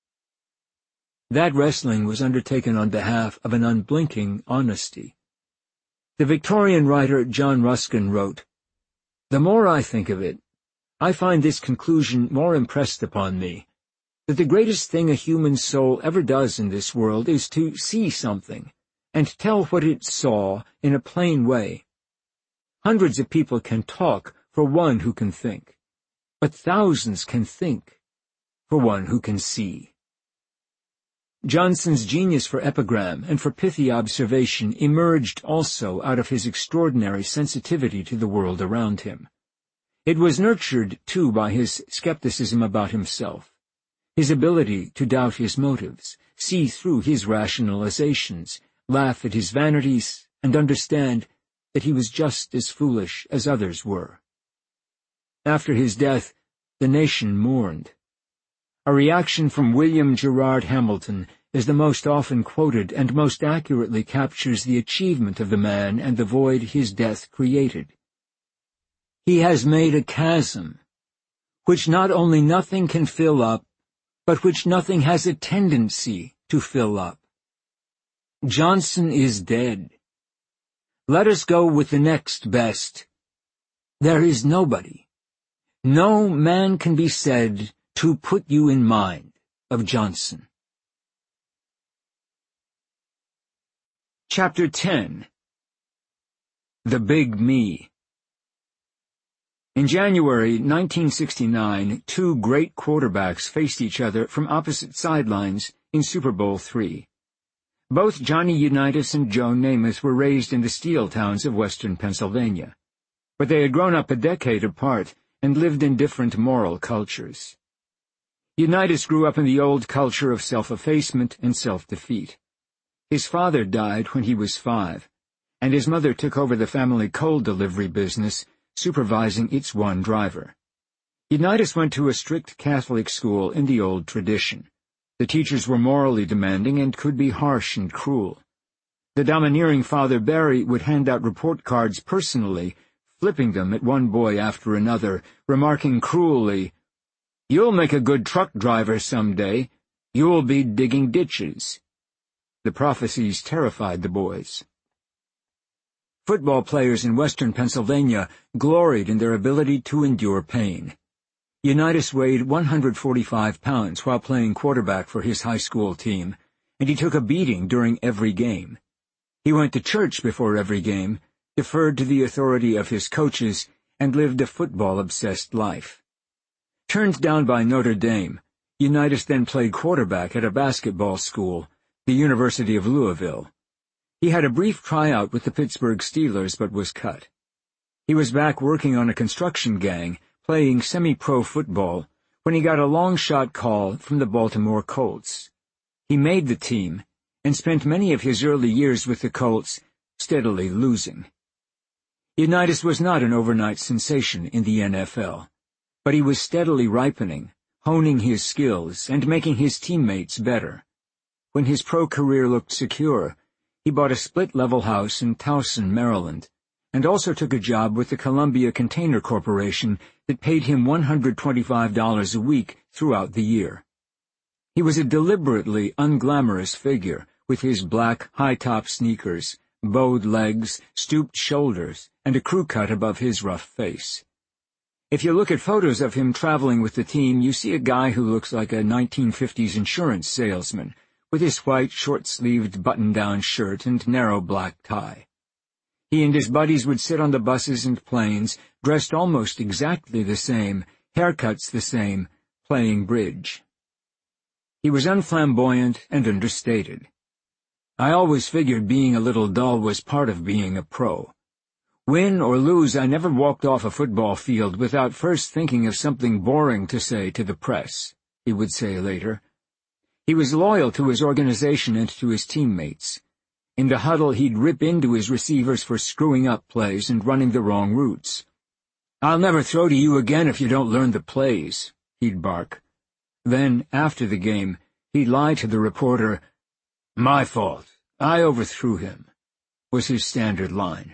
That wrestling was undertaken on behalf of an unblinking honesty. The Victorian writer John Ruskin wrote, "The more I think of it, I find this conclusion more impressed upon me, that the greatest thing a human soul ever does in this world is to see something, and tell what it saw in a plain way. Hundreds of people can talk for one who can think, but thousands can think for one who can see." Johnson's genius for epigram and for pithy observation emerged also out of his extraordinary sensitivity to the world around him. It was nurtured, too, by his skepticism about himself, his ability to doubt his motives, see through his rationalizations, laugh at his vanities, and understand that he was just as foolish as others were. After his death, the nation mourned. A reaction from William Gerard Hamilton is the most often quoted and most accurately captures the achievement of the man and the void his death created. He has made a chasm, which not only nothing can fill up, but which nothing has a tendency to fill up. Johnson is dead. Let us go with the next best. There is nobody. No man can be said to put you in mind of Johnson. Chapter 10. The Big Me. In January 1969, two great quarterbacks faced each other from opposite sidelines in Super Bowl III. Both Johnny Unitas and Joe Namath were raised in the steel towns of western Pennsylvania, but they had grown up a decade apart and lived in different moral cultures. Unitas grew up in the old culture of self-effacement and self-defeat. His father died when he was 5, and his mother took over the family coal delivery business, supervising its one driver. Unitas went to a strict Catholic school in the old tradition. The teachers were morally demanding and could be harsh and cruel. The domineering Father Barry would hand out report cards personally, flipping them at one boy after another, remarking cruelly, "You'll make a good truck driver someday. You'll be digging ditches." The prophecies terrified the boys. Football players in western Pennsylvania gloried in their ability to endure pain. Unitas weighed 145 pounds while playing quarterback for his high school team, and he took a beating during every game. He went to church before every game, deferred to the authority of his coaches, and lived a football-obsessed life. Turned down by Notre Dame, Unitas then played quarterback at a basketball school, the University of Louisville. He had a brief tryout with the Pittsburgh Steelers but was cut. He was back working on a construction gang, playing semi-pro football, when he got a long-shot call from the Baltimore Colts. He made the team, and spent many of his early years with the Colts steadily losing. Unitas was not an overnight sensation in the NFL, but he was steadily ripening, honing his skills, and making his teammates better. When his pro career looked secure, he bought a split-level house in Towson, Maryland, and also took a job with the Columbia Container Corporation that paid him $125 a week throughout the year. He was a deliberately unglamorous figure, with his black, high-top sneakers, bowed legs, stooped shoulders, and a crew cut above his rough face. If you look at photos of him traveling with the team, you see a guy who looks like a 1950s insurance salesman, with his white, short-sleeved button-down shirt and narrow black tie. He and his buddies would sit on the buses and planes, dressed almost exactly the same, haircuts the same, playing bridge. He was unflamboyant and understated. I always figured being a little dull was part of being a pro. Win or lose, I never walked off a football field without first thinking of something boring to say to the press, he would say later. He was loyal to his organization and to his teammates. In the huddle, he'd rip into his receivers for screwing up plays and running the wrong routes. "I'll never throw to you again if you don't learn the plays," he'd bark. Then, after the game, he'd lie to the reporter. "My fault. I overthrew him," was his standard line.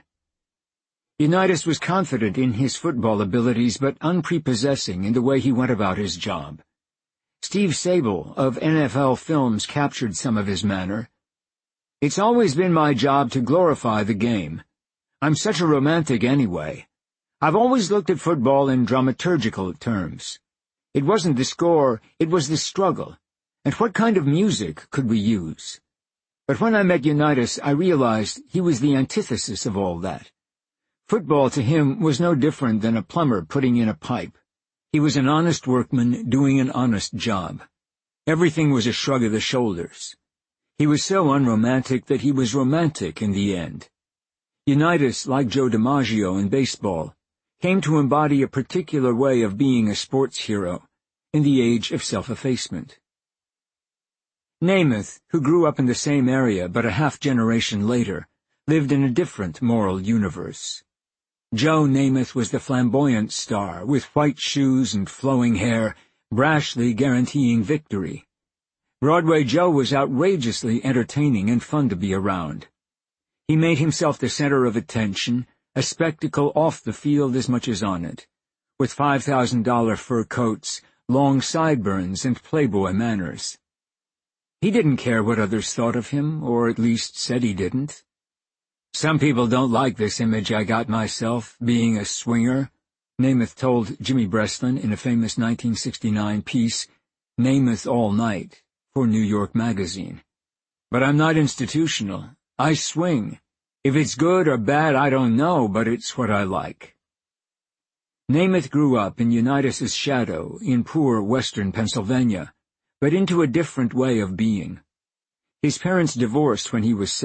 Unitas was confident in his football abilities but unprepossessing in the way he went about his job. Steve Sable of NFL Films captured some of his manner. "It's always been my job to glorify the game. I'm such a romantic anyway. I've always looked at football in dramaturgical terms. It wasn't the score, it was the struggle. And what kind of music could we use? But when I met Unitas, I realized he was the antithesis of all that. Football to him was no different than a plumber putting in a pipe. He was an honest workman doing an honest job. Everything was a shrug of the shoulders. He was so unromantic that he was romantic in the end. Unitas, like Joe DiMaggio in baseball, came to embody a particular way of being a sports hero in the age of self-effacement. Namath, who grew up in the same area but a half-generation later, lived in a different moral universe. Joe Namath was the flamboyant star, with white shoes and flowing hair, brashly guaranteeing victory. Broadway Joe was outrageously entertaining and fun to be around. He made himself the center of attention, a spectacle off the field as much as on it, with $5,000 fur coats, long sideburns, and playboy manners. He didn't care what others thought of him, or at least said he didn't. "Some people don't like this image I got myself, being a swinger," Namath told Jimmy Breslin in a famous 1969 piece, Namath All Night, for New York Magazine. "But I'm not institutional. I swing. If it's good or bad, I don't know, but it's what I like. Namath grew up in Unitas's shadow in poor western Pennsylvania, but into a different way of being. His parents divorced when he was